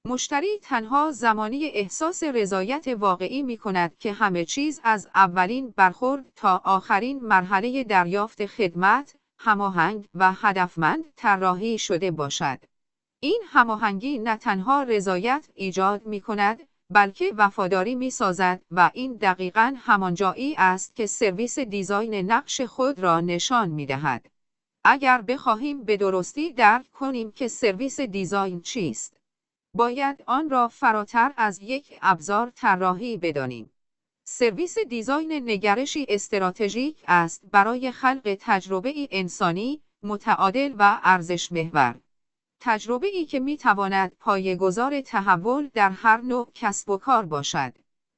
مشتری تنها زمانی احساس رضایت واقعی می‌کند که همه چیز از اولین برخورد تا آخرین مرحله دریافت خدمت، هماهنگ و هدفمند طراحی شده باشد. این هماهنگی نه تنها رضایت ایجاد می‌کند، بلکه وفاداری می‌سازد و این دقیقاً همان جایی است که سرویس دیزاین نقش خود را نشان می‌دهد. اگر بخواهیم به درستی درک کنیم که سرویس دیزاین چیست، باید آن را فراتر از یک ابزار طراحی بدانیم. سرویس دیزاین نگرشی استراتژیک است برای خلق تجربه‌ای انسانی، متعادل و ارزش محور. تجربه‌ای که می‌تواند پایه‌گذار تحول در هر نوع کسب و کار باشد.